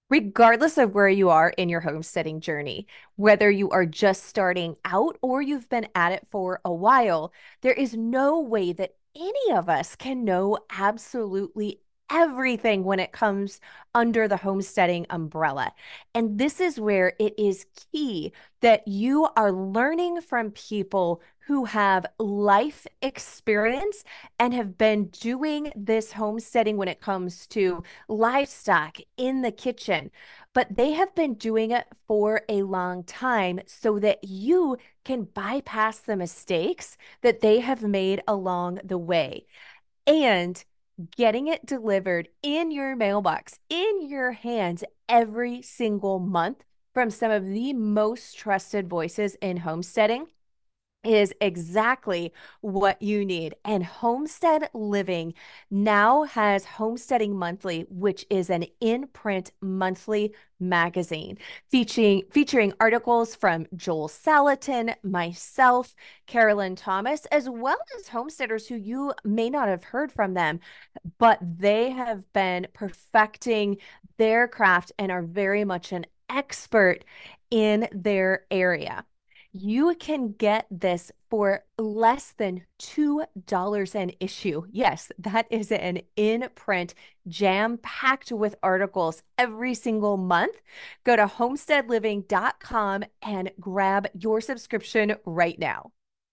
Regardless of where you are in your homesteading journey, whether you are just starting out or you've been at it for a while, there is no way that any of us can know absolutely everything when it comes under the homesteading umbrella. And this is where it is key that you are learning from people who have life experience and have been doing this homesteading when it comes to livestock in the kitchen, but they have been doing it for a long time so that you can bypass the mistakes that they have made along the way. And getting it delivered in your mailbox, in your hands every single month from some of the most trusted voices in homesteading is exactly what you need. And Homestead Living now has Homesteading Monthly, which is an in-print monthly magazine featuring articles from Joel Salatin, myself, Carolyn Thomas, as well as homesteaders who you may not have heard from them, but they have been perfecting their craft and are very much an expert in their area. You can get this for less than $2 an issue. Yes, that is an in print, jam packed with articles every single month. Go to homesteadliving.com and grab your subscription right now.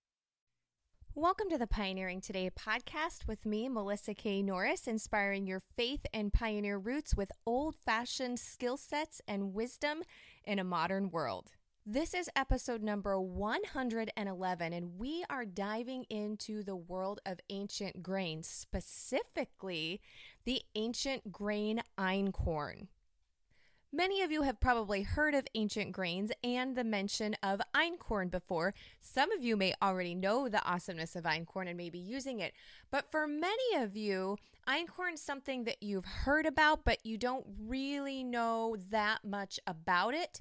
Welcome to the Pioneering Today podcast with me, Melissa K. Norris, inspiring your faith and pioneer roots with old fashioned skill sets and wisdom in a modern world. This is episode number 111, and we are diving into the world of ancient grains, specifically the ancient grain einkorn. Many of you have probably heard of ancient grains and the mention of einkorn before. Some of you may already know the awesomeness of einkorn and may be using it. But for many of you, einkorn is something that you've heard about, but you don't really know that much about it,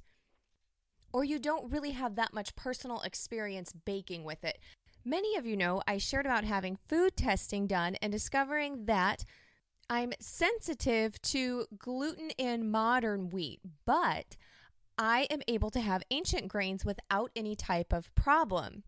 or you don't really have that much personal experience baking with it. Many of you know I shared about having food testing done and discovering that I'm sensitive to gluten in modern wheat, but I am able to have ancient grains without any type of problem.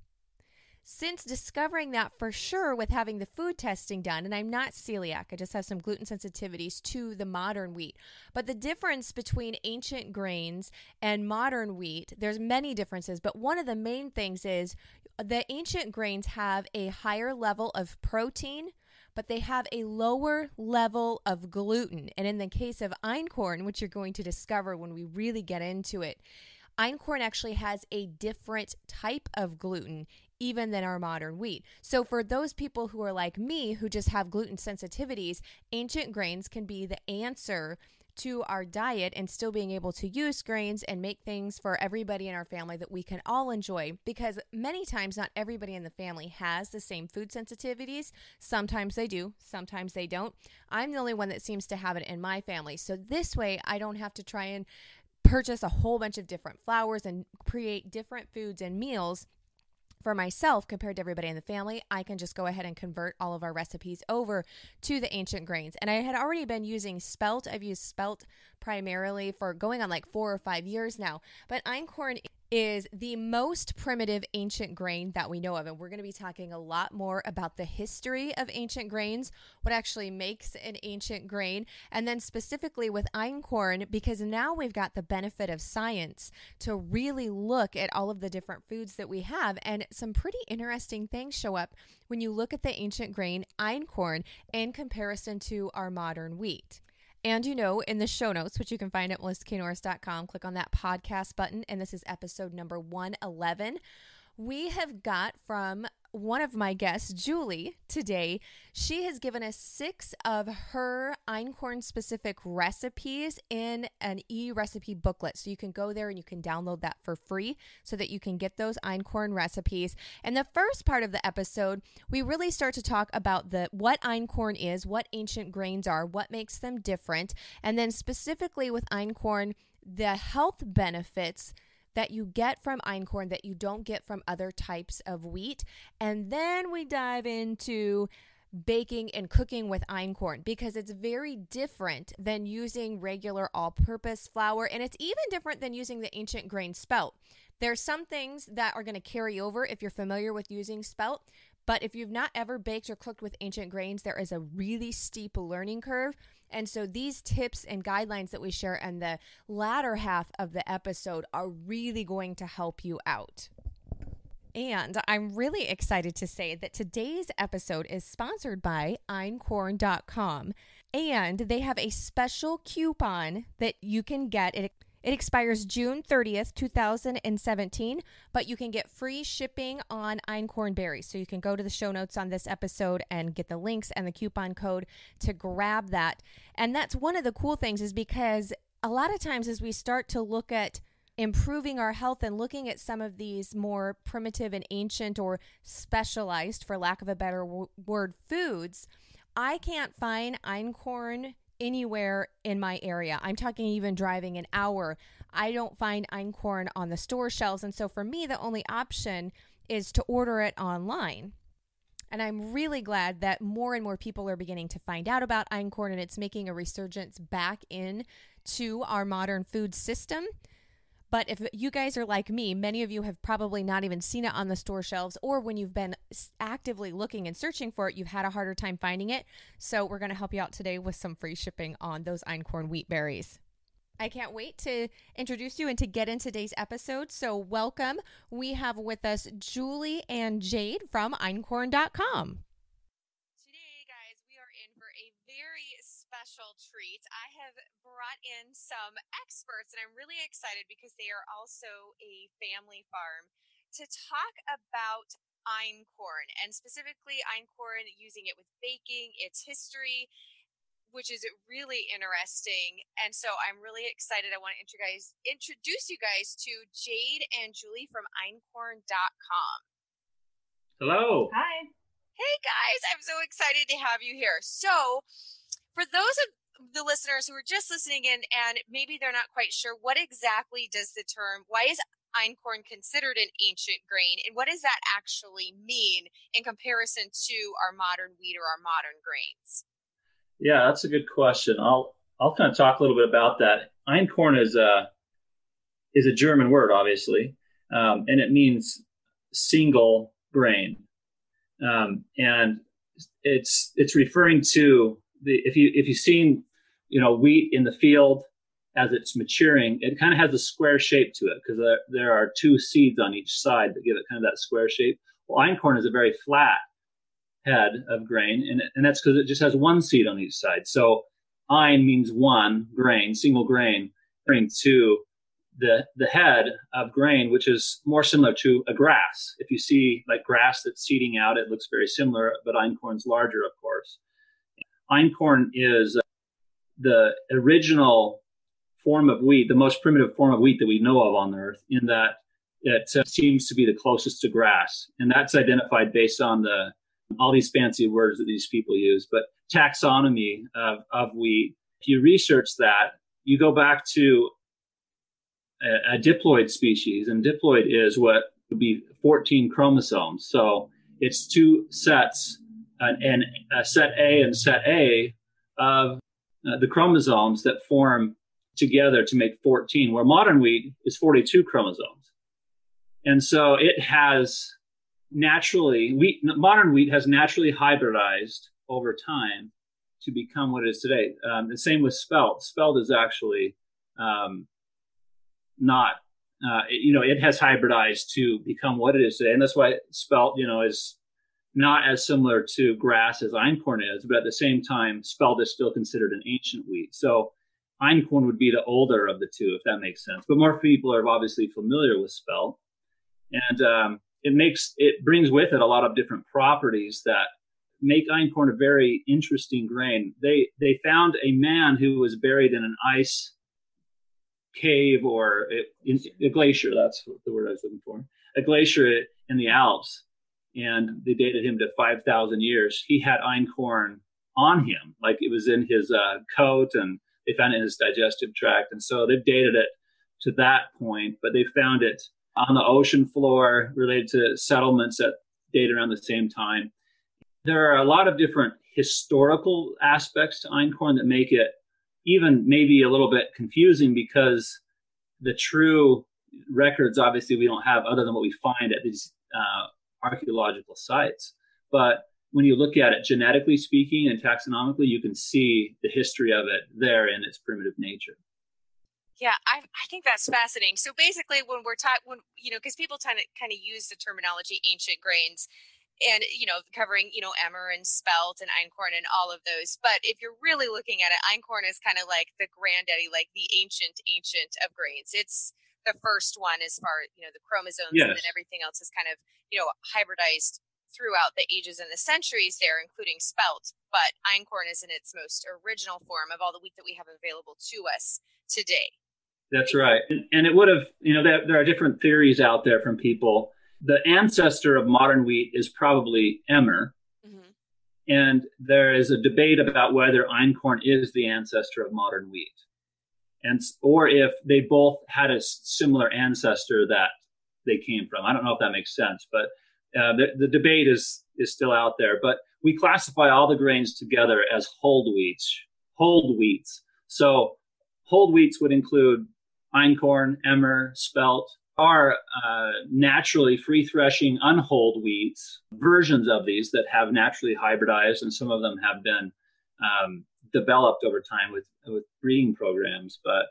Since discovering that for sure with having the food testing done, and I'm not celiac, I just have some gluten sensitivities to the modern wheat. But the difference between ancient grains and modern wheat, there's many differences, but one of the main things is the ancient grains have a higher level of protein, but they have a lower level of gluten. And in the case of einkorn, which you're going to discover when we really get into it, einkorn actually has a different type of gluten even than our modern wheat. So for those people who are like me, who just have gluten sensitivities, ancient grains can be the answer to our diet and still being able to use grains and make things for everybody in our family that we can all enjoy, because many times not everybody in the family has the same food sensitivities. Sometimes they do, sometimes they don't. I'm the only one that seems to have it in my family. So this way I don't have to try and purchase a whole bunch of different flours and create different foods and meals for myself compared to everybody in the family. I can just go ahead and convert all of our recipes over to the ancient grains. And I had already been using spelt. I've used spelt primarily for going on like 4 or 5 years now. But einkorn is the most primitive ancient grain that we know of. And we're going to be talking a lot more about the history of ancient grains, what actually makes an ancient grain, and then specifically with einkorn, because now we've got the benefit of science to really look at all of the different foods that we have. And some pretty interesting things show up when you look at the ancient grain einkorn in comparison to our modern wheat. And in the show notes, which you can find at melissaknorris.com, click on that podcast button. And this is episode number 111. We have got from one of my guests, Julie, today. She has given us 6 of her einkorn specific recipes in an e-recipe booklet. So you can go there and you can download that for free so that you can get those einkorn recipes. And the first part of the episode, we really start to talk about what einkorn is, what ancient grains are, what makes them different, and then specifically with einkorn, the health benefits that you get from einkorn that you don't get from other types of wheat. And then we dive into baking and cooking with einkorn, because it's very different than using regular all-purpose flour, and it's even different than using the ancient grain spelt. There's some things that are going to carry over if you're familiar with using spelt, but if you've not ever baked or cooked with ancient grains, there is a really steep learning curve. And so these tips and guidelines that we share in the latter half of the episode are really going to help you out. And I'm really excited to say that today's episode is sponsored by einkorn.com. And they have a special coupon that you can get. It expires June 30th, 2017, but you can get free shipping on einkorn berries. So you can go to the show notes on this episode and get the links and the coupon code to grab that. And that's one of the cool things, is because a lot of times as we start to look at improving our health and looking at some of these more primitive and ancient or specialized, for lack of a better word, foods, I can't find einkorn anywhere in my area. I'm talking even driving an hour. I don't find einkorn on the store shelves. And so for me, the only option is to order it online. And I'm really glad that more and more people are beginning to find out about einkorn, and it's making a resurgence back in to our modern food system. But if you guys are like me, many of you have probably not even seen it on the store shelves, or when you've been actively looking and searching for it, you've had a harder time finding it. So we're going to help you out today with some free shipping on those einkorn wheat berries. I can't wait to introduce you and to get in today's episode. So welcome. We have with us Julie and Jade from einkorn.com. Today, guys, we are in for a very special treat. I have brought in some experts, and I'm really excited because they are also a family farm, to talk about einkorn, and specifically einkorn, using it with baking, its history, which is really interesting. And so I'm really excited. I want to introduce you guys to Jade and Julie from einkorn.com. Hello. Hi. Hey guys, I'm so excited to have you here. So for those of the listeners who are just listening in and maybe they're not quite sure, what exactly does the term, why is einkorn considered an ancient grain, and what does that actually mean in comparison to our modern wheat or our modern grains? Yeah, that's a good question. I'll kind of talk a little bit about that. Einkorn is a German word, obviously, and it means single grain, and it's referring to if you've seen wheat in the field as it's maturing, it kind of has a square shape to it because there are two seeds on each side that give it kind of that square shape. Well, einkorn is a very flat head of grain, and that's because it just has one seed on each side. So ein means one grain, single grain, referring to the head of grain, which is more similar to a grass. If you see like grass that's seeding out, it looks very similar, but einkorn's larger, of course. Einkorn is the original form of wheat, the most primitive form of wheat that we know of on Earth, in that it seems to be the closest to grass. And that's identified based on all these fancy words that these people use, but taxonomy of wheat. If you research that, you go back to a diploid species, and diploid is what would be 14 chromosomes. So it's two sets, and set A and set A of the chromosomes that form together to make 14, where modern wheat is 42 chromosomes. And so it has modern wheat has naturally hybridized over time to become what it is today. The same with spelt. Spelt is actually not, it has hybridized to become what it is today. And that's why spelt, is not as similar to grass as einkorn is, but at the same time, spelt is still considered an ancient wheat. So einkorn would be the older of the two, if that makes sense. But more people are obviously familiar with spelt. And it brings with it a lot of different properties that make einkorn a very interesting grain. They found a man who was buried in an ice cave or a glacier. That's the word I was looking for. A glacier in the Alps. And they dated him to 5,000 years. He had einkorn on him, like it was in his coat, and they found it in his digestive tract. And so they've dated it to that point, but they found it on the ocean floor related to settlements that date around the same time. There are a lot of different historical aspects to einkorn that make it even maybe a little bit confusing, because the true records, obviously, we don't have other than what we find at these archaeological sites. But when you look at it genetically speaking and taxonomically, you can see the history of it there in its primitive nature. Yeah, I think that's fascinating. So basically, when we're talking, because people kind of use the terminology ancient grains, and covering emmer and spelt and einkorn and all of those. But if you're really looking at it, einkorn is kind of like the granddaddy, like the ancient of grains. It's the first one as far the chromosomes, yes. And then everything else is kind of hybridized throughout the ages and the centuries there, including spelt. But einkorn is in its most original form of all the wheat that we have available to us today. That's right. And it would have, there are different theories out there from people. The ancestor of modern wheat is probably emmer. Mm-hmm. And there is a debate about whether einkorn is the ancestor of modern wheat, or if they both had a similar ancestor that they came from. I don't know if that makes sense, but the debate is still out there. But we classify all the grains together as whole wheats. So whole wheats would include einkorn, emmer, spelt, are naturally free threshing unhulled wheats, versions of these that have naturally hybridized, and some of them have been developed over time with breeding programs. But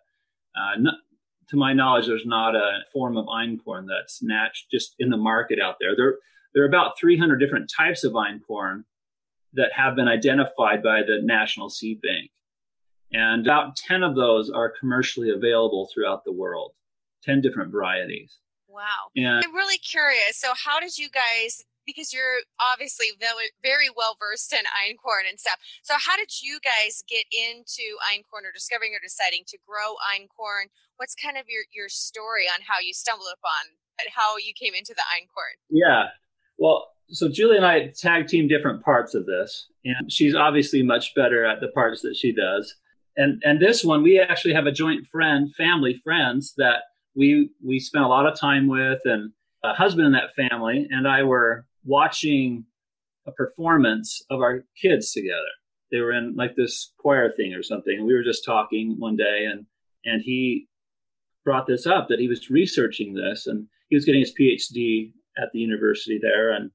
to my knowledge, there's not a form of einkorn that's just in the market out there. There are about 300 different types of einkorn that have been identified by the National Seed Bank. And about 10 of those are commercially available throughout the world. 10 different varieties. Wow. And I'm really curious. So how did you guys, because you're obviously very, very well versed in einkorn and stuff. So how did you guys get into einkorn, or discovering or deciding to grow einkorn? What's kind of your story on how you stumbled upon how you came into the einkorn? Yeah. Well, so Julie and I tag team different parts of this, and she's obviously much better at the parts that she does. And this one, we actually have a joint family friends that we spent a lot of time with, and a husband in that family and I were watching a performance of our kids together. They were in like this choir thing or something. And we were just talking one day, and he brought this up, that he was researching this, and he was getting his PhD at the university there. And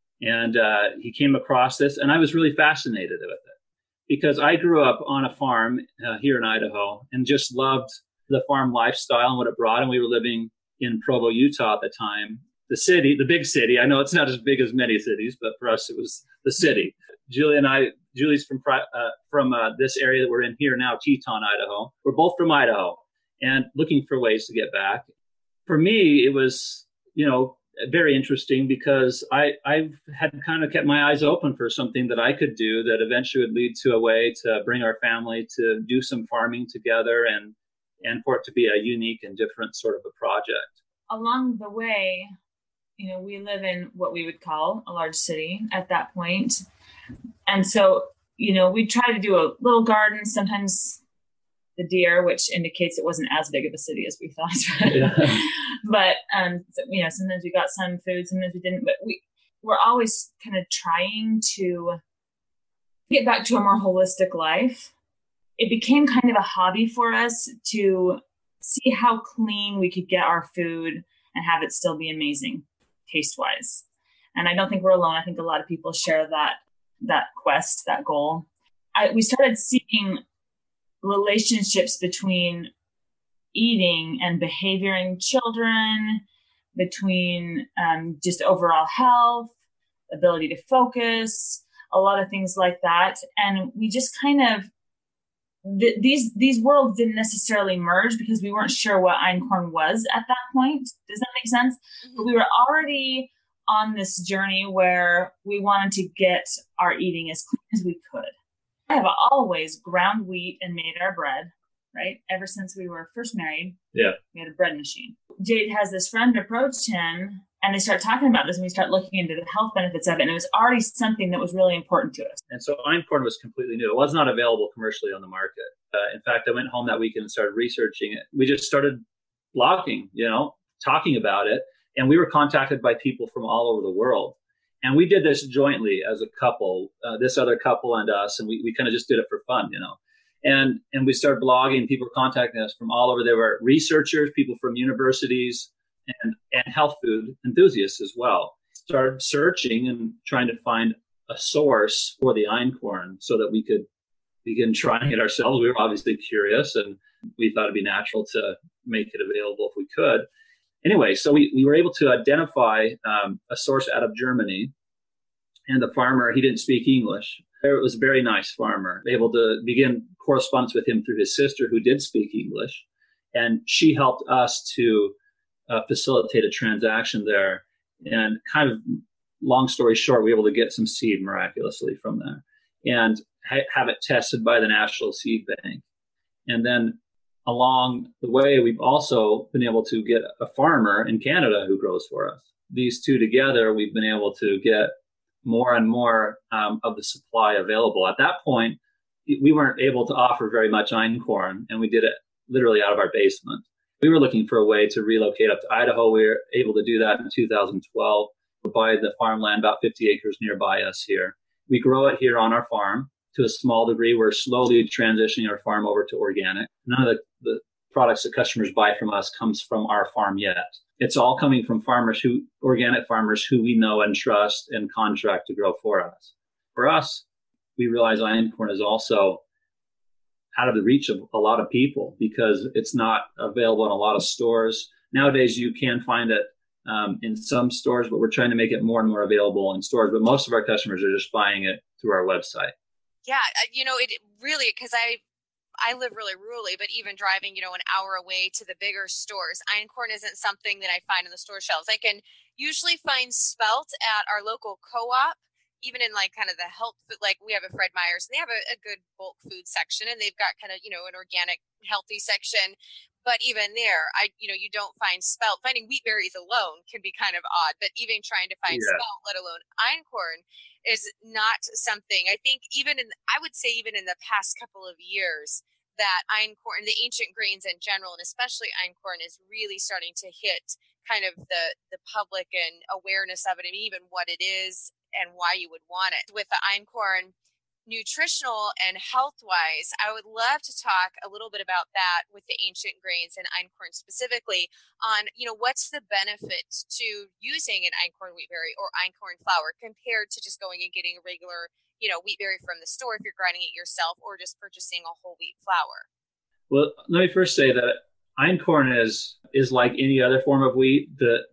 he came across this, and I was really fascinated with it, because I grew up on a farm here in Idaho and just loved the farm lifestyle and what it brought. And we were living in Provo, Utah at the time. The big city. I know it's not as big as many cities, but for us, it was the city. Julie's from this area that we're in here now, Teton, Idaho. We're both from Idaho and looking for ways to get back. For me, it was, very interesting, because I had kind of kept my eyes open for something that I could do that eventually would lead to a way to bring our family to do some farming together, and for it to be a unique and different sort of a project. Along the way, we live in what we would call a large city at that point. And so, we try to do a little garden, sometimes the deer, which indicates it wasn't as big of a city as we thought. Yeah. But, sometimes we got some food, sometimes we didn't. But we're always kind of trying to get back to a more holistic life. It became kind of a hobby for us to see how clean we could get our food and have it still be amazing taste-wise. And I don't think we're alone. I think a lot of people share that quest, that goal. We started seeing relationships between eating and behavior in children, between just overall health, ability to focus, a lot of things like that. And we just kind of, these worlds didn't necessarily merge, because we weren't sure what einkorn was at that point. Does that make sense? Mm-hmm. But we were already on this journey where we wanted to get our eating as clean as we could. I have always ground wheat and made our bread, right? Ever since we were first married. Yeah. We had a bread machine. Jade has this friend approach him, and they start talking about this, and we start looking into the health benefits of it. And it was already something that was really important to us. And so einkorn was completely new. It was not available commercially on the market. In fact, I went home that weekend and started researching it. We just started blogging, talking about it. And we were contacted by people from all over the world. And we did this jointly as a couple, this other couple and us, and we kind of just did it for fun, And we started blogging. People were contacting us from all over. There were researchers, people from universities, and health food enthusiasts as well. Started searching and trying to find a source for the einkorn so that we could begin trying it ourselves. We were obviously curious, and we thought it'd be natural to make it available if we could. Anyway, so we were able to identify a source out of Germany, and the farmer, he didn't speak English. It was a very nice farmer, able to begin correspondence with him through his sister who did speak English. And she helped us to facilitate a transaction there. And kind of long story short, we were able to get some seed miraculously from there and have it tested by the National Seed Bank. And then along the way, we've also been able to get a farmer in Canada who grows for us. These two together, we've been able to get more and more of the supply available. At that point, we weren't able to offer very much einkorn, and we did it literally out of our basement. We were looking for a way to relocate up to Idaho. We were able to do that in 2012. We buy the farmland about 50 acres nearby us here. We grow it here on our farm to a small degree. We're slowly transitioning our farm over to organic. None of the products that customers buy from us comes from our farm yet. It's all coming from organic farmers who we know and trust and contract to grow for us. For us, we realize einkorn is also out of the reach of a lot of people because it's not available in a lot of stores. Nowadays, you can find it in some stores, but we're trying to make it more and more available in stores. But most of our customers are just buying it through our website. Yeah, it really, because I live really rurally, but even driving, an hour away to the bigger stores, einkorn isn't something that I find in the store shelves. I can usually find spelt at our local co-op, even in like kind of the health food, like we have a Fred Meyer's and they have a good bulk food section and they've got kind of, an organic healthy section. But even there, you don't find spelt. Finding wheat berries alone can be kind of odd, but even trying to find spelt, let alone einkorn, is not something. I think even in the past couple of years, that einkorn, the ancient grains in general, and especially einkorn, is really starting to hit kind of the public and awareness of it, and even what it is and why you would want it. With the einkorn, nutritional and health-wise, I would love to talk a little bit about that with the ancient grains and einkorn specifically on, what's the benefit to using an einkorn wheat berry or einkorn flour compared to just going and getting a regular, wheat berry from the store if you're grinding it yourself or just purchasing a whole wheat flour. Well, let me first say that einkorn is like any other form of wheat. The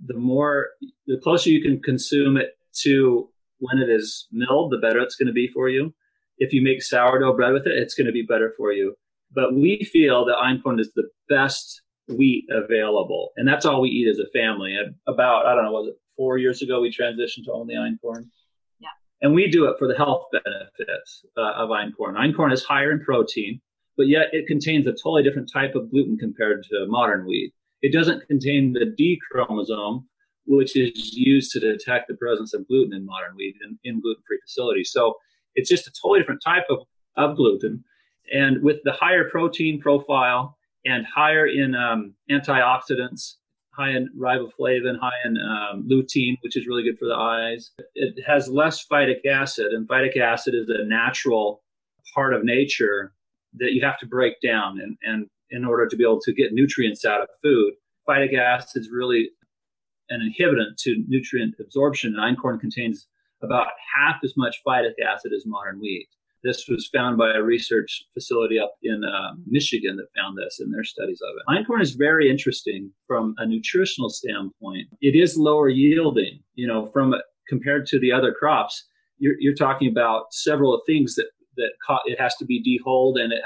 closer you can consume it to when it is milled, the better it's going to be for you. If you make sourdough bread with it, it's going to be better for you. But we feel that einkorn is the best wheat available. And that's all we eat as a family. About, 4 years ago, we transitioned to only einkorn. Yeah. And we do it for the health benefits of einkorn. Einkorn is higher in protein, but yet it contains a totally different type of gluten compared to modern wheat. It doesn't contain the D chromosome, which is used to detect the presence of gluten in modern wheat in gluten-free facilities. So it's just a totally different type of gluten. And with the higher protein profile and higher in antioxidants, high in riboflavin, high in lutein, which is really good for the eyes, it has less phytic acid. And phytic acid is a natural part of nature that you have to break down. And in order to be able to get nutrients out of food, phytic acid is really an inhibitor to nutrient absorption. And einkorn contains about half as much phytic acid as modern wheat. This was found by a research facility up in Michigan that found this in their studies of it. Einkorn is very interesting from a nutritional standpoint. It is lower yielding, compared to the other crops. You're talking about several things that it has to be dehulled and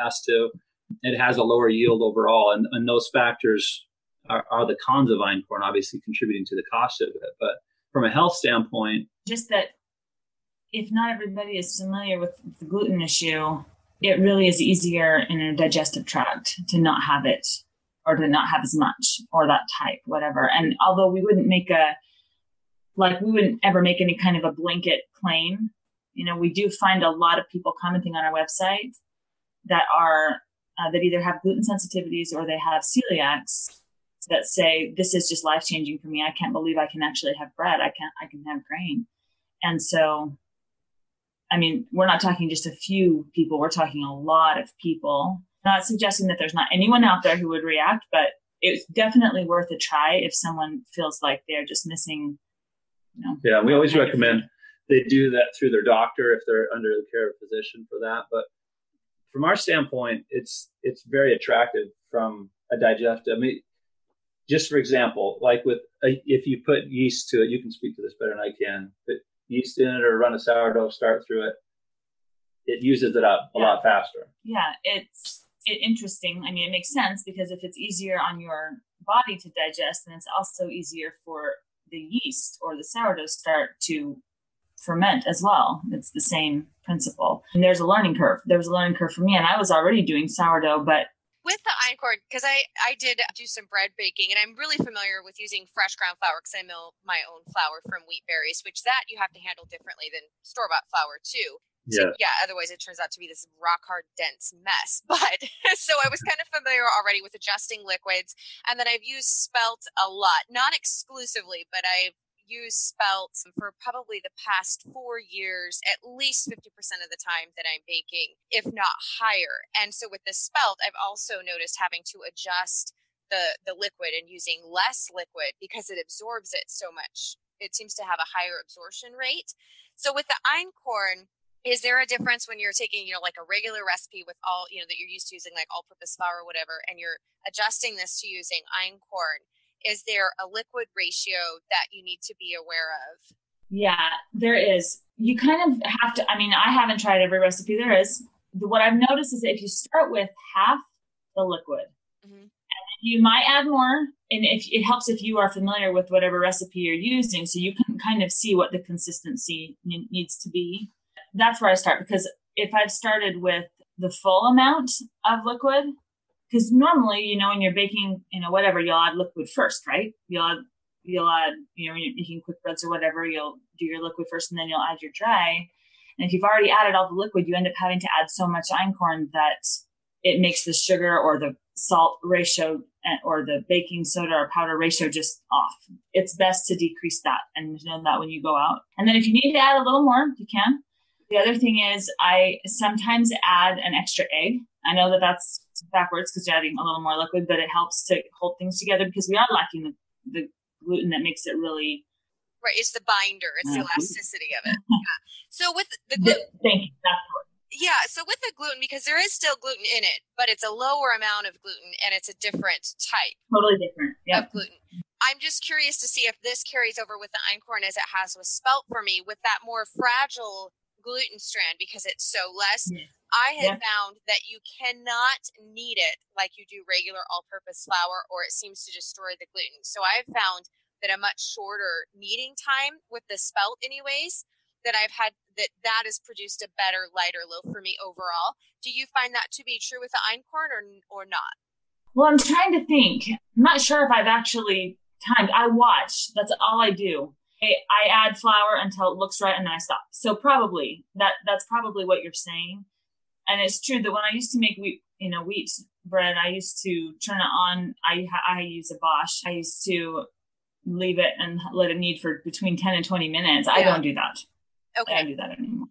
it has a lower yield overall. And those factors are the cons of einkorn, obviously contributing to the cost of it. But from a health standpoint, just that if not everybody is familiar with the gluten issue, it really is easier in a digestive tract to not have it or to not have as much or that type, whatever. And although we wouldn't ever make any kind of a blanket claim, we do find a lot of people commenting on our website that are that either have gluten sensitivities or they have celiacs that say, this is just life-changing for me. I can't believe I can actually have bread. I can have grain. And so, I mean, we're not talking just a few people, we're talking a lot of people. Not suggesting that there's not anyone out there who would react, but it's definitely worth a try if someone feels like they're just missing, Yeah, we always recommend they do that through their doctor if they're under the care of a physician for that. But from our standpoint, it's very attractive from a digestive. I mean, just for example, like if you put yeast to it, you can speak to this better than I can. Put yeast in it or run a sourdough start through it, it uses it up a lot faster. Yeah, it's interesting. I mean, it makes sense because if it's easier on your body to digest, then it's also easier for the yeast or the sourdough start to ferment as well. It's the same principle. And there's a learning curve. There was a learning curve for me, and I was already doing sourdough, but with the einkorn, because I did do some bread baking, and I'm really familiar with using fresh ground flour because I mill my own flour from wheat berries, which that you have to handle differently than store-bought flour too. So, otherwise it turns out to be this rock hard, dense mess. But so I was kind of familiar already with adjusting liquids. And then I've used spelt a lot, not exclusively, but I've used spelt for probably the past 4 years, at least 50% of the time that I'm baking, if not higher. And so with the spelt, I've also noticed having to adjust the liquid and using less liquid because it absorbs it so much. It seems to have a higher absorption rate. So with the einkorn, is there a difference when you're taking, like a regular recipe with all, that you're used to using like all-purpose flour or whatever, and you're adjusting this to using einkorn? Is there a liquid ratio that you need to be aware of? Yeah, there is. You kind of have to, I mean, I haven't tried every recipe there is. What I've noticed is that if you start with half the liquid, and you might add more, and if it helps if you are familiar with whatever recipe you're using, so you can kind of see what the consistency needs to be. That's where I start, because if I've started with the full amount of liquid, because normally, when you're baking, whatever, you'll add liquid first, right? You'll add, when you're making quick breads or whatever, you'll do your liquid first and then you'll add your dry. And if you've already added all the liquid, you end up having to add so much einkorn that it makes the sugar or the salt ratio or the baking soda or powder ratio just off. It's best to decrease that and know that when you go out. And then if you need to add a little more, you can. The other thing is I sometimes add an extra egg. I know that that's backwards because you're adding a little more liquid, but it helps to hold things together because we are lacking the gluten that makes it really... Right, it's the binder. It's the elasticity of it. Yeah. So with the gluten... Thank you. Yeah, so with the gluten, because there is still gluten in it, but it's a lower amount of gluten and it's a different type. Totally different. Of gluten. I'm just curious to see if this carries over with the einkorn as it has with spelt for me, with that more fragile gluten strand because it's so less. I had found that you cannot knead it like you do regular all-purpose flour, or it seems to destroy the gluten. So I've found that a much shorter kneading time with the spelt anyways, that I've had, that has produced a better, lighter loaf for me overall. Do you find that to be true with the einkorn or not? Well, I'm trying to think. I'm not sure if I've actually timed. I watch. That's all I do. I add flour until it looks right and then I stop. So probably that's probably what you're saying. And it's true that when I used to make wheat bread, I used to turn it on. I use a Bosch. I used to leave it and let it knead for between 10 and 20 minutes. I don't do that. Okay. I don't do that anymore.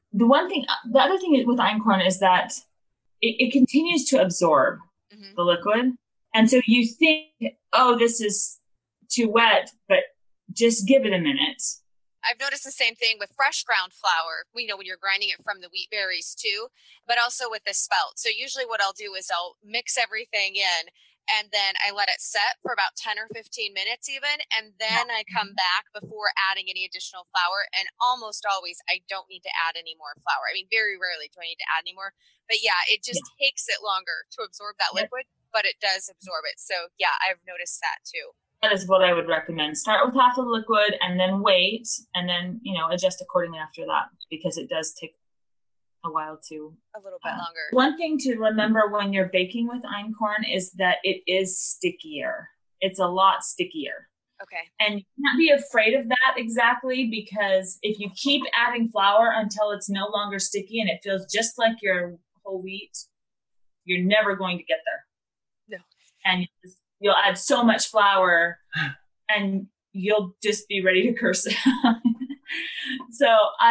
The other thing with einkorn is that it continues to absorb the liquid. And so you think, oh, this is too wet, but just give it a minute. I've noticed the same thing with fresh ground flour, when you're grinding it from the wheat berries too, but also with the spelt. So usually what I'll do is I'll mix everything in and then I let it set for about 10 or 15 minutes even. And then I come back before adding any additional flour. And almost always I don't need to add any more flour. I mean, very rarely do I need to add any more, but it just takes it longer to absorb that liquid, but it does absorb it. So I've noticed that too. That is what I would recommend. Start with half of the liquid and then wait and then, adjust accordingly after that, because it does take a while to... A little bit longer. One thing to remember when you're baking with einkorn is that it is stickier. It's a lot stickier. Okay. And you can't be afraid of that exactly, because if you keep adding flour until it's no longer sticky and it feels just like your whole wheat, you're never going to get there. No. And you'll add so much flour and you'll just be ready to curse it. So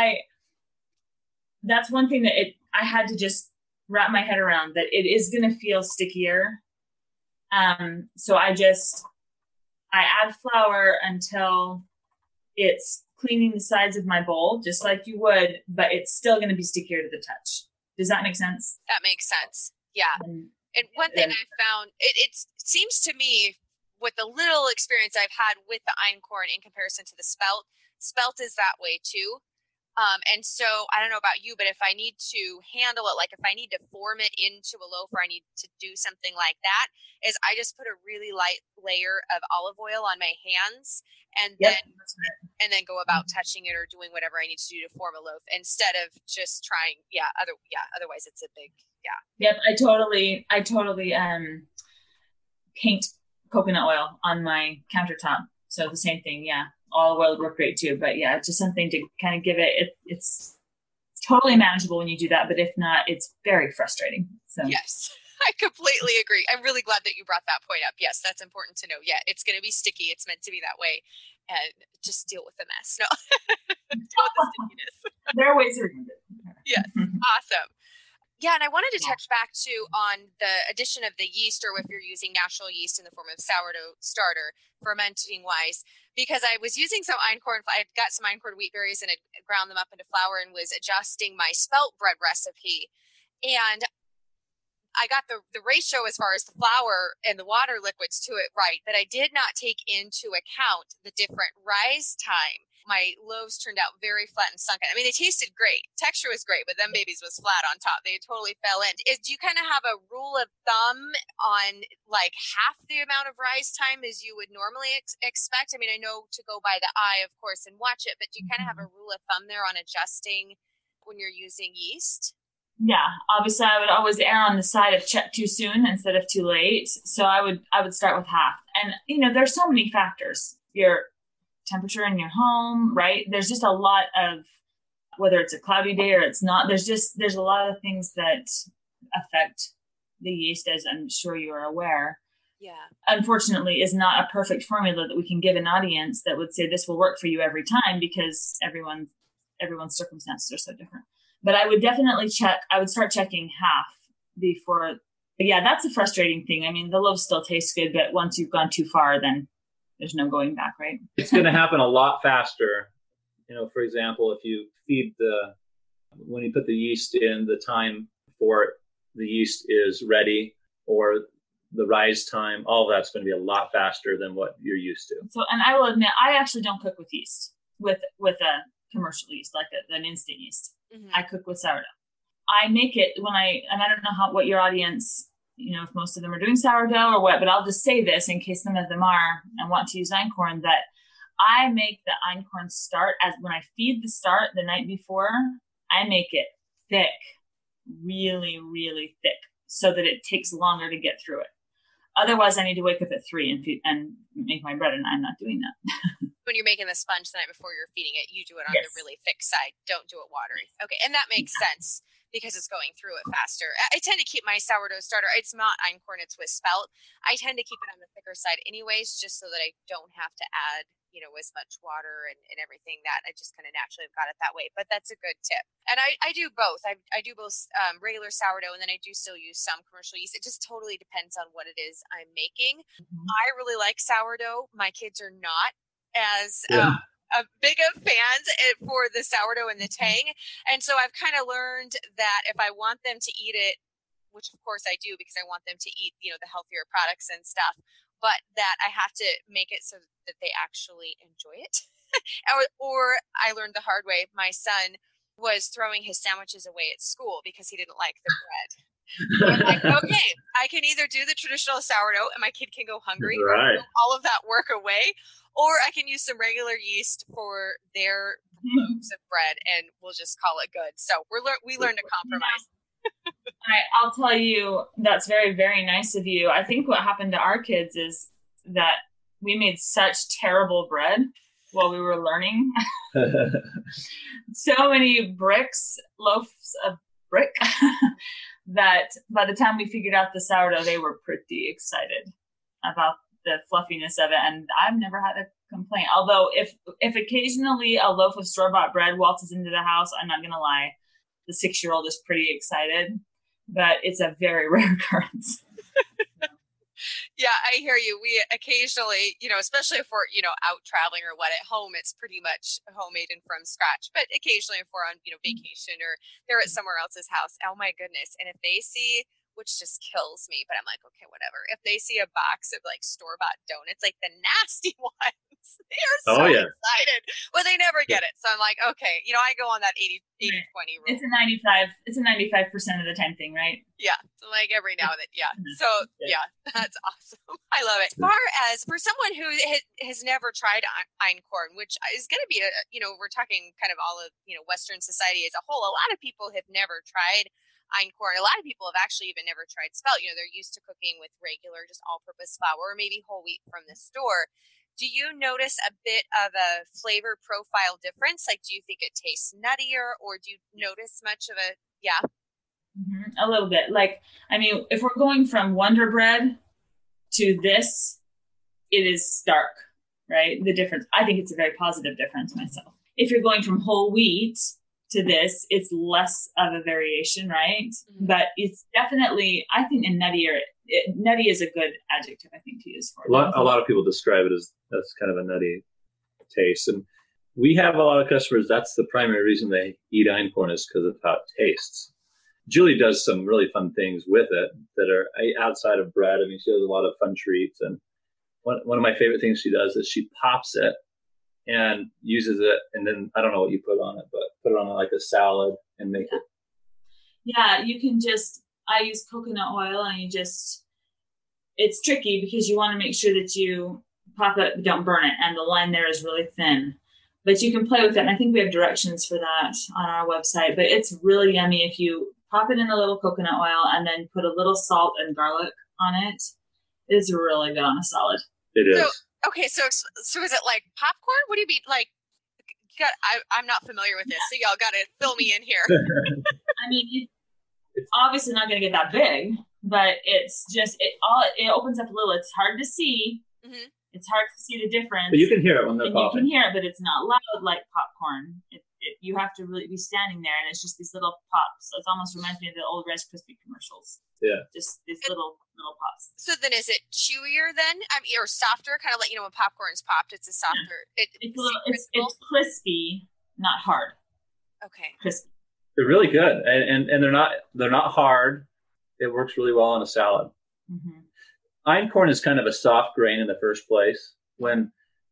that's one thing that I had to just wrap my head around, that it is going to feel stickier. So I add flour until it's cleaning the sides of my bowl, just like you would, but it's still going to be stickier to the touch. Does that make sense? That makes sense. Yeah. And one thing I found, it seems to me, with the little experience I've had with the einkorn in comparison to the spelt is that way too. And so I don't know about you, but if I need to handle it, like if I need to form it into a loaf or I need to do something like that, is I just put a really light layer of olive oil on my hands and then go about touching it or doing whatever I need to do to form a loaf instead of just trying. Otherwise it's a big, Yep. I totally paint coconut oil on my countertop. So the same thing. Yeah. Olive oil would work great too, but yeah, it's just something to kind of give it's totally manageable when you do that, but if not, it's very frustrating. So yes, I completely agree. I'm really glad that you brought that point up. Yes, that's important to know. Yeah, it's going to be sticky. It's meant to be that way, and just deal with the mess. No, deal with the stickiness. There are ways around it. Yes, awesome. Yeah, and I wanted to touch back too on the addition of the yeast, or if you're using natural yeast in the form of sourdough starter, fermenting wise, because I was using some einkorn. I got some einkorn wheat berries and I ground them up into flour and was adjusting my spelt bread recipe. And I got the ratio as far as the flour and the water liquids to it right, but I did not take into account the different rise time. My loaves turned out very flat and sunken. I mean, they tasted great. Texture was great, but them babies was flat on top. They totally fell in. Do you kind of have a rule of thumb on like half the amount of rise time as you would normally expect? I mean, I know to go by the eye, of course, and watch it, but do you kind of have a rule of thumb there on adjusting when you're using yeast? Yeah, obviously I would always err on the side of check too soon instead of too late. So I would start with half. And, there's so many factors. Your temperature in your home, right? There's just a lot of, whether it's a cloudy day or it's not, there's a lot of things that affect the yeast, as I'm sure you are aware. Yeah. Unfortunately, is not a perfect formula that we can give an audience that would say this will work for you every time, because everyone's circumstances are so different. But I would definitely start checking half before. But yeah, that's a frustrating thing. I mean, the loaves still taste good, but once you've gone too far, then there's no going back, right? It's going to happen a lot faster. For example, if you when you put the yeast in, the time for the yeast is ready, or the rise time, all of that's going to be a lot faster than what you're used to. So, and I will admit, I actually don't cook with yeast, with a commercial yeast, like an instant yeast. Mm-hmm. I cook with sourdough. I make it and I don't know what your audience, if most of them are doing sourdough or what, but I'll just say this in case some of them are and want to use einkorn, that I make the einkorn start as when I feed the start the night before, I make it thick, really, really thick, so that it takes longer to get through it. Otherwise, I need to wake up at 3 and make my bread, and I'm not doing that. When you're making the sponge the night before you're feeding it, you do it on the really thick side. Don't do it watery. Okay, and that makes sense because it's going through it faster. I tend to keep my sourdough starter, it's not einkorn, it's with spelt. I tend to keep it on the thicker side anyways, just so that I don't have to add, as much water and everything, that I just kind of naturally have got it that way. But that's a good tip. And I do both. I do both regular sourdough, and then I do still use some commercial yeast. It just totally depends on what it is I'm making. Mm-hmm. I really like sourdough. My kids are not as a big of fans for the sourdough and the tang. And so I've kind of learned that if I want them to eat it, which of course I do because I want them to eat, the healthier products and stuff, but that I have to make it so that they actually enjoy it. or I learned the hard way. My son was throwing his sandwiches away at school because he didn't like the bread. I'm like, okay, I can either do the traditional sourdough and my kid can go hungry, right, or all of that work away, or I can use some regular yeast for their loaves of bread and we'll just call it good. So we learned to compromise. I'll tell you, that's very, very nice of you. I think what happened to our kids is that we made such terrible bread while we were learning. So many loaves of brick, that by the time we figured out the sourdough, they were pretty excited about the fluffiness of it. And I've never had a complaint. Although if occasionally a loaf of store-bought bread waltzes into the house, I'm not going to lie, the 6-year-old is pretty excited, but it's a very rare occurrence. Yeah, I hear you. We occasionally, especially if we're, out traveling or what, at home, it's pretty much homemade and from scratch. But occasionally if we're on, vacation or they're at somewhere else's house, oh my goodness. And if they see, which just kills me, but I'm like, okay, whatever. If they see a box of like store-bought donuts, like the nasty ones, they are so excited. Well, they never get it. So I'm like, okay, I go on that 80-20 rule. It's a 95% of the time thing, right? Yeah. So like every now and then. Yeah. So yeah, that's awesome. I love it. As far as for someone who has never tried einkorn, which is going to be we're talking kind of all of, Western society as a whole, a lot of people have never tried einkorn. A lot of people have actually even never tried spelt. They're used to cooking with regular, just all-purpose flour or maybe whole wheat from the store. Do you notice a bit of a flavor profile difference? Like, do you think it tastes nuttier, or do you notice much of a, a little bit. Like, I mean, if we're going from Wonder Bread to this, it is stark, right? The difference. I think it's a very positive difference myself. If you're going from whole wheat to this, it's less of a variation, right? Mm-hmm. But it's definitely, I think, nutty is a good adjective, I think, to use for it. A lot of people describe it as that's kind of a nutty taste. And we have a lot of customers, that's the primary reason they eat einkorn is because of how it tastes. Julie does some really fun things with it that are outside of bread. I mean, she does a lot of fun treats. And one of my favorite things she does is she pops it and uses it, and then I don't know what you put on it, but put it on like a salad and make it. Yeah, you can I use coconut oil, and it's tricky because you want to make sure that you pop it, don't burn it, and the line there is really thin. But you can play with it, and I think we have directions for that on our website. But it's really yummy if you pop it in a little coconut oil and then put a little salt and garlic on it. It's really good on a salad. It is. Okay, so is it like popcorn? What do you mean? Like, I'm not familiar with this, so y'all got to fill me in here. I mean, it's obviously not going to get that big, but it's just it opens up a little. It's hard to see. Mm-hmm. It's hard to see the difference. But you can hear it when they're popping. You can hear it, but it's not loud like popcorn. You have to really be standing there, and it's just these little pops. So it almost reminds me of the old Rice Krispie commercials. Yeah. Just these little pops. So then is it chewier then? Or softer? Kind of like, when popcorn's popped, it's a softer. Yeah. It's crispy, not hard. Okay. Crispy. They're really good. And they're not hard. It works really well on a salad. Mm-hmm. Einkorn is kind of a soft grain in the first place. When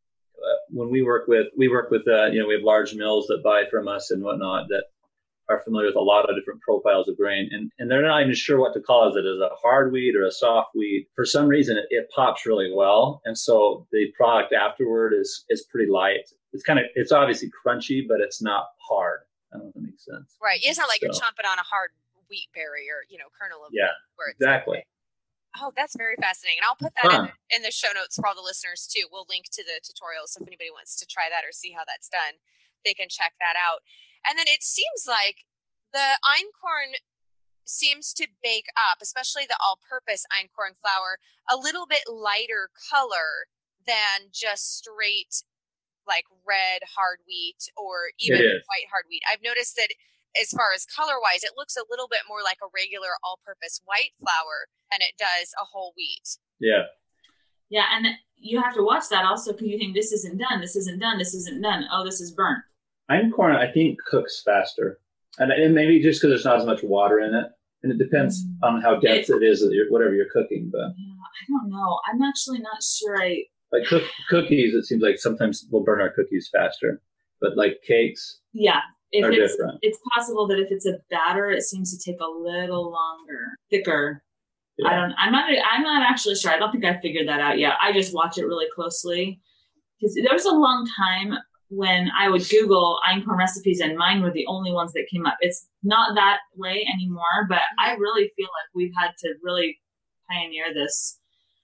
we work with we have large mills that buy from us and whatnot that are familiar with a lot of different profiles of grain, and they're not even sure what to call it. Is it a hard wheat or a soft wheat? For some reason, it pops really well, and so the product afterward is pretty light. It's obviously crunchy, but it's not hard. I don't know if that makes sense. Right. It's not like you're chomping on a hard wheat berry or kernel of wheat. Yeah, exactly. Okay. Oh, that's very fascinating. And I'll put that in the show notes for all the listeners too. We'll link to the tutorial. So if anybody wants to try that or see how that's done, they can check that out. And then it seems like the einkorn seems to bake up, especially the all-purpose einkorn flour, a little bit lighter color than just straight like red hard wheat or even white hard wheat. I've noticed that as far as color-wise, it looks a little bit more like a regular all-purpose white flour than it does a whole wheat. Yeah. Yeah, and you have to watch that also because you think this isn't done, this isn't done, this isn't done. Oh, this is burnt. Einkorn, I think, cooks faster. And maybe just because there's not as much water in it. And it depends on how dense it is, whatever you're cooking. But yeah, I don't know. I'm actually not sure. Like cookies, it seems like sometimes we'll burn our cookies faster. But like cakes, if are different. It's possible that if it's a batter, it seems to take a little longer, thicker. Yeah. I'm not actually sure. I don't think I figured that out yet. I just watch it really closely because there was a long time when I would Google einkorn recipes and mine were the only ones that came up. It's not that way anymore, but I really feel like we've had to really pioneer this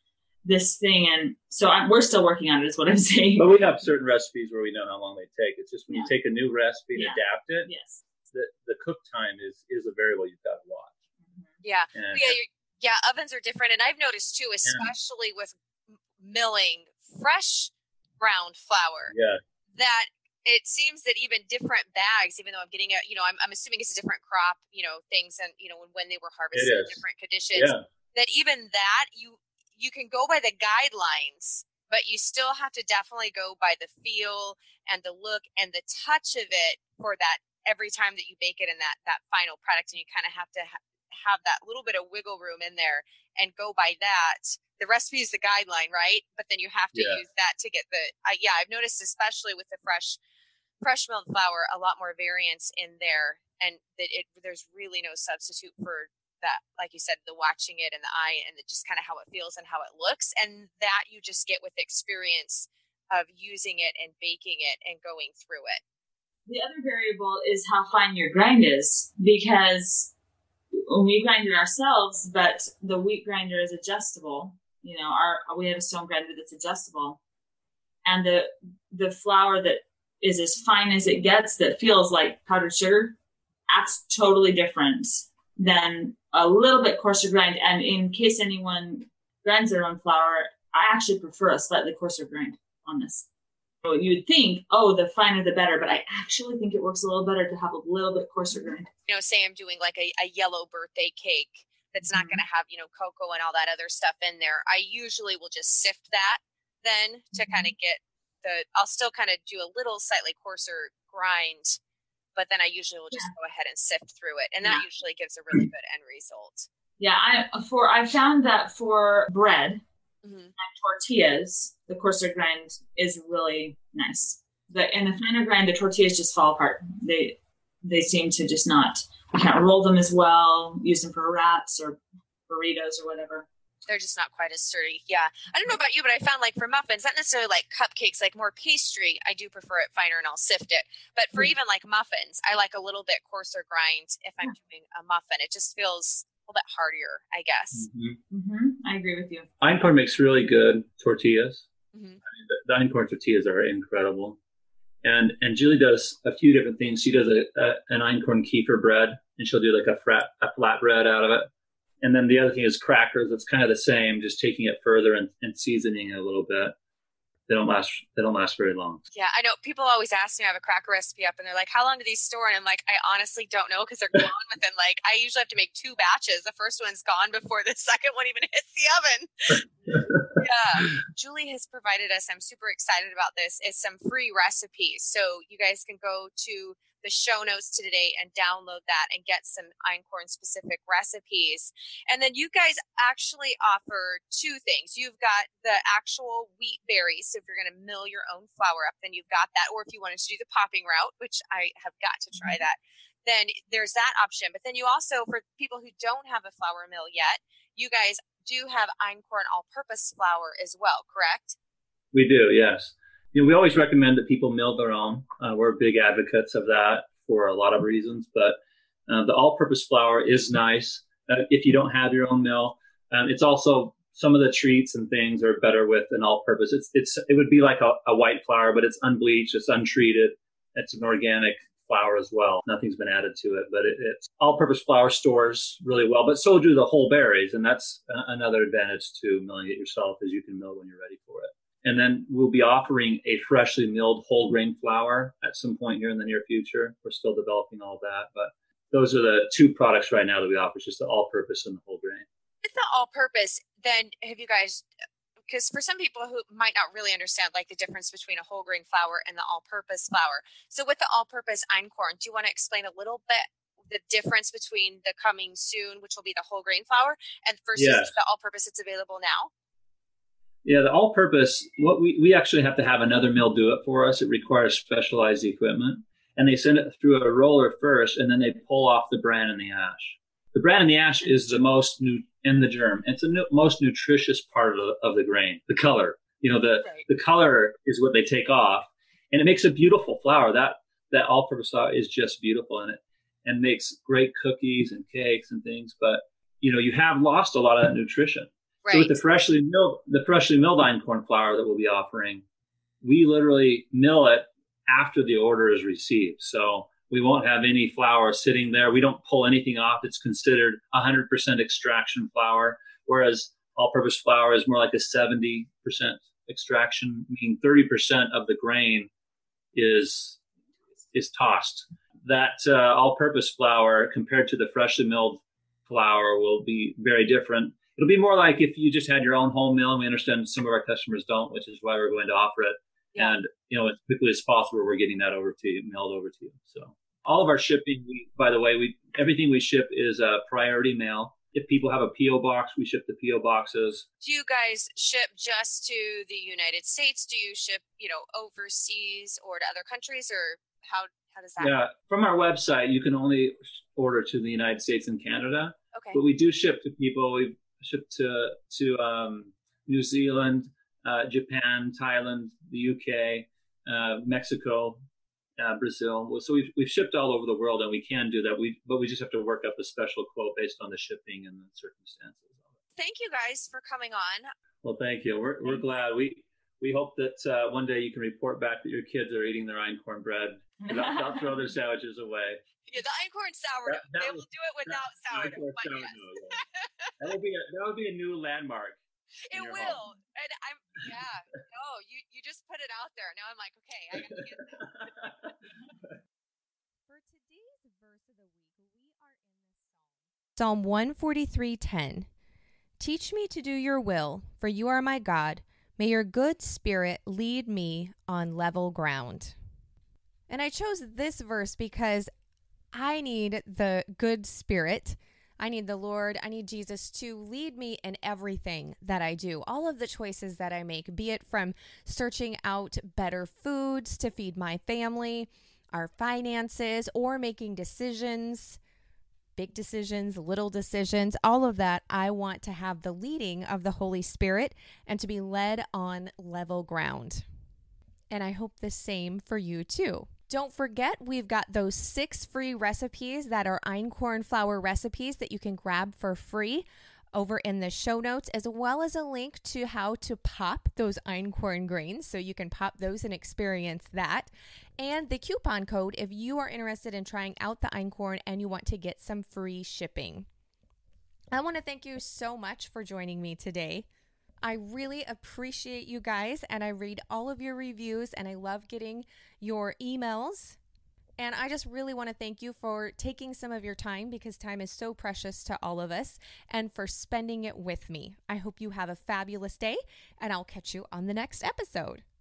thing. And so we're still working on it is what I'm saying. But we have certain recipes where we know how long they take. It's just when you take a new recipe and adapt it, the cook time is a variable you've got to watch. Yeah. Yeah, ovens are different. And I've noticed too, especially with milling fresh ground flour. Yeah. That it seems that even different bags, even though I'm getting I'm assuming it's a different crop, things, and when they were harvested in different conditions, that even that you can go by the guidelines, but you still have to definitely go by the feel and the look and the touch of it for that every time that you bake it in that final product. And you kind of have to have that little bit of wiggle room in there and go by that. The recipe is the guideline, right? But then you have to use that to get I've noticed, especially with the fresh milled flour, a lot more variance in there, and that there's really no substitute for that, like you said, the watching it and the eye and just kind of how it feels and how it looks, and that you just get with experience of using it and baking it and going through it. The other variable is how fine your grind is, because when we grind it ourselves, but the wheat grinder is adjustable. We have a stone grinder that's adjustable, and the flour that is as fine as it gets, that feels like powdered sugar, acts totally different than a little bit coarser grind. And in case anyone grinds their own flour, I actually prefer a slightly coarser grind on this. So you would think, the finer the better, but I actually think it works a little better to have a little bit coarser grind. Say I'm doing like a yellow birthday cake that's not going to have, cocoa and all that other stuff in there. I usually will just sift that then to kind of get I'll still kind of do a little slightly coarser grind, but then I usually will just go ahead and sift through it. And that usually gives a really good end result. Yeah. I found that for bread and tortillas, the coarser grind is really nice. In the finer grind, the tortillas just fall apart. They seem to just not, you can't roll them as well, use them for wraps or burritos or whatever. They're just not quite as sturdy. Yeah. I don't know about you, but I found like for muffins, not necessarily like cupcakes, like more pastry, I do prefer it finer and I'll sift it. But for even like muffins, I like a little bit coarser grind if I'm doing a muffin. It just feels a little bit hardier, I guess. I agree with you. Einkorn makes really good tortillas. I mean, the Einkorn tortillas are incredible. And Julie does a few different things. She does an Einkorn kefir bread, and she'll do like a flat bread out of it. And then the other thing is crackers. It's kind of the same, just taking it further and seasoning it a little bit. They don't last very long. Yeah, I know. People always ask me, I have a cracker recipe up, and they're like, how long do these store? And I'm like, I honestly don't know, because they're gone within I usually have to make 2 batches. The first one's gone before the second one even hits the oven. Yeah. Julie has provided us, I'm super excited about this, is some free recipes. So you guys can go to the show notes to today and download that and get some Einkorn specific recipes. And then you guys actually offer 2 things. You've got the actual wheat berries. So if you're going to mill your own flour up, then you've got that. Or if you wanted to do the popping route, which I have got to try that, then there's that option. But then you also, for people who don't have a flour mill yet, you guys do have Einkorn all-purpose flour as well, correct? We do, yes. We always recommend that people mill their own. We're big advocates of that for a lot of reasons, but the all-purpose flour is nice if you don't have your own mill. It's also, some of the treats and things are better with an all-purpose. It would be like a white flour, but it's unbleached, it's untreated. It's an organic flour as well. Nothing's been added to it, but it's all-purpose flour stores really well, but so do the whole berries, and that's another advantage to milling it yourself, is you can mill when you're ready for it. And then we'll be offering a freshly milled whole grain flour at some point here in the near future. We're still developing all that, but those are the 2 products right now that we offer, just the all-purpose and the whole grain. With the all-purpose, then have you guys, because for some people who might not really understand like the difference between a whole grain flour and the all-purpose flour. So with the all-purpose Einkorn, do you want to explain a little bit the difference between the coming soon, which will be the whole grain flour, and versus the all-purpose that's available now? Yeah, the all-purpose, what we actually have to have another mill do it for us. It requires specialized equipment, and they send it through a roller first, and then they pull off the bran and the ash. The bran and the ash is the most in the germ. It's the most nutritious part of the grain. The color, the color is what they take off, and it makes a beautiful flour. That all-purpose flour is just beautiful in it, and makes great cookies and cakes and things. But you have lost a lot of that nutrition. Right. So with the freshly milled Einkorn flour that we'll be offering, we literally mill it after the order is received. So we won't have any flour sitting there. We don't pull anything off. It's considered 100% extraction flour, whereas all-purpose flour is more like a 70% extraction, meaning 30% of the grain is tossed. That all-purpose flour compared to the freshly milled flour will be very different. It'll be more like if you just had your own home mill, and we understand some of our customers don't, which is why we're going to offer it. Yeah. And, as quickly as possible, we're getting that mailed over to you. So all of our shipping, by the way, everything we ship is a priority mail. If people have a P.O. box, we ship the P.O. boxes. Do you guys ship just to the United States? Do you ship, overseas or to other countries, or how does that work? From our website, you can only order to the United States and Canada. Okay. But we do ship to people. We ship to New Zealand, Japan, Thailand, the UK, Mexico, Brazil. So we've shipped all over the world, and we can do that. But we just have to work up a special quote based on the shipping and the circumstances. Thank you guys for coming on. Well, thank you. We're glad. We hope that one day you can report back that your kids are eating their einkorn bread. They'll throw their sandwiches away. Yeah, the einkorn sourdough. They will do it without sourdough. Yes. That will be a new landmark. It will. Home. And you just put it out there. Now I'm like, okay, I got to get that. For today's verse of the week, we are in Psalm 143:10. Teach me to do your will, for you are my God. May your good spirit lead me on level ground. And I chose this verse because I need the good spirit. I need the Lord, I need Jesus to lead me in everything that I do. All of the choices that I make, be it from searching out better foods to feed my family, our finances, or making decisions, big decisions, little decisions, all of that, I want to have the leading of the Holy Spirit and to be led on level ground. And I hope the same for you too. Don't forget, we've got those 6 free recipes that are einkorn flour recipes that you can grab for free over in the show notes, as well as a link to how to pop those einkorn grains. So you can pop those and experience that. And the coupon code if you are interested in trying out the einkorn and you want to get some free shipping. I want to thank you so much for joining me today. I really appreciate you guys, and I read all of your reviews, and I love getting your emails. And I just really want to thank you for taking some of your time, because time is so precious to all of us, and for spending it with me. I hope you have a fabulous day, and I'll catch you on the next episode.